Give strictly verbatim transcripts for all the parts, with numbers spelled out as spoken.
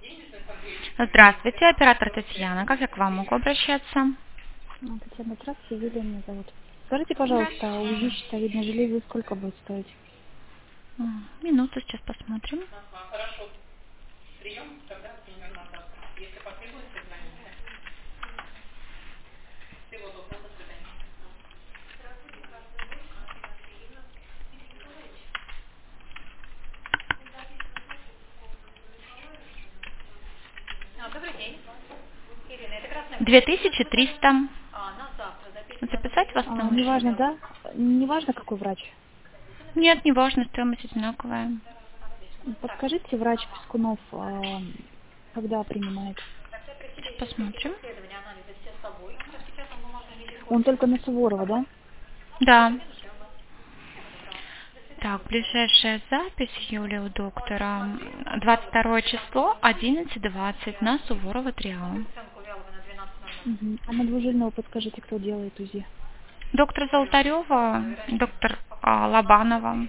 Здравствуйте, оператор Татьяна. Как я к вам могу обращаться? А, Татьяна, здравствуйте, Юлия меня зовут. Скажите, пожалуйста, а УЗИ Здравствуйте. щитовидной железы сколько будет стоить? М, Минуту, сейчас посмотрим. Две тысячи триста. Записать вас на А, УЗИ? неважно, да? Неважно, какой врач. Нет, не важно, стоимость одинаковая. Подскажите, врач Пескунов, а, когда принимает? Сейчас посмотрим. Он только на Суворова, да? Да. Так, ближайшая запись Юлия у доктора. двадцать второе число, одиннадцать двадцать на Суворова три А. Угу. А на двужильного подскажите, кто делает УЗИ? Доктор Золотарева, доктор а, Лобанова.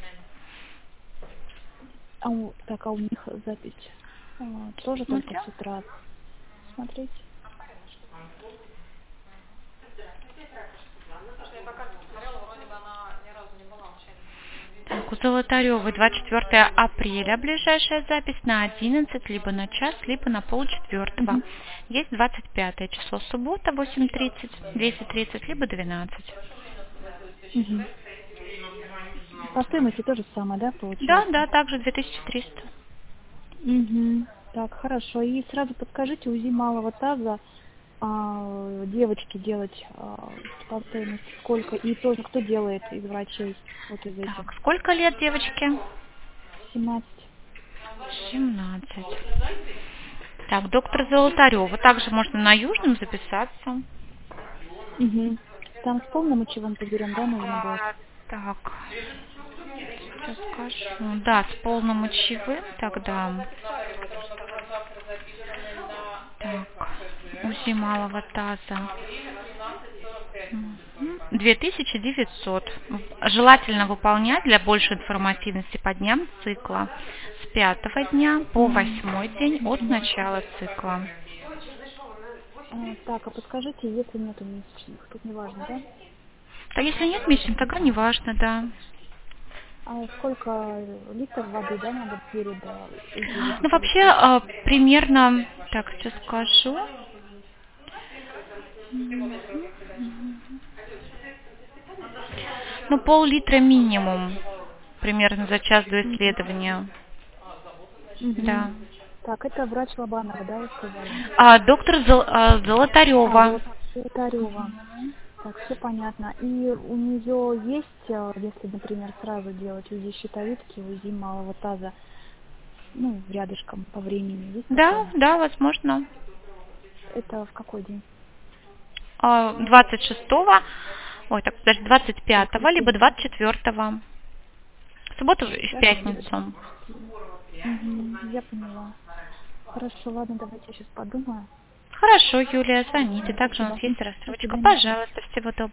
А у, так, а у них запись а, тоже только Смотрю. с утра смотреть? Так, у Золотаревой двадцать четвёртое апреля ближайшая запись на одиннадцать, либо на час, либо на полчетвертого. Угу. Есть двадцать пятое число, суббота, восемь тридцать, десять тридцать, либо двенадцать. Угу. По стоимости то же самое, да, Да, получается? да, также две тысячи триста. Угу. Так, хорошо. И сразу подскажите, УЗИ малого таза а, девочке делать а, по стоимости сколько? И тоже кто делает из врачей вот из этих? Так, сколько лет девочке? семнадцать. семнадцать. Так, доктор Золотарева. Также можно на Южном записаться. Угу. Там с полным мочевым пузырем, да, нужно будет? А, так, сейчас скажу. Да, с полным мочевым тогда. Так, УЗИ малого таза. Мгм. две тысячи девятьсот. Желательно выполнять для большей информативности по дням цикла с пятого дня по Угу. восьмой день от Угу. начала цикла. А, так, а подскажите, если нету месячных, тут не важно, да? А если нет месячных, тогда не важно, да. А сколько литров воды, да, надо перед а, УЗИ Ну, выпить или вообще, после? а, примерно, так, сейчас скажу. Мгм. Ну, пол-литра минимум, примерно за час до исследования. Угу. Да. Так, это врач Лобанова, да, вы сказали? А, доктор Зол- а, А, Золотарева. Золот- Золотарева. Так, все понятно. И у нее есть, э, если, например, сразу делать УЗИ щитовидки, УЗИ малого таза, ну, рядышком по времени, есть Да, такое? да, возможно. Это в какой день? А, двадцать шестого, ой, так, даже двадцать В пятого, либо воскресенье. двадцать четвёртого. В субботу и в двадцать пятницу. Угу, я поняла. Хорошо, ладно, давайте я сейчас подумаю. Хорошо, Юлия, звоните. Мгм, Также у нас спасибо. есть До рассрочка. свидания. Пожалуйста, всего доброго.